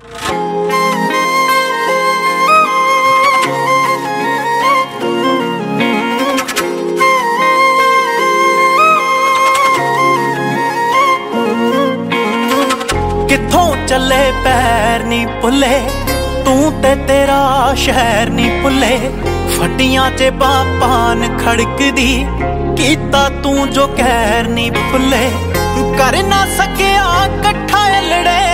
कित्थों चले पैर नी भुले तू ते तेरा शहर नी भुले फटियां च पापान खड़कदी कीता तू जो कहर नी भुले कर ना सकिया कट्ठा लड़े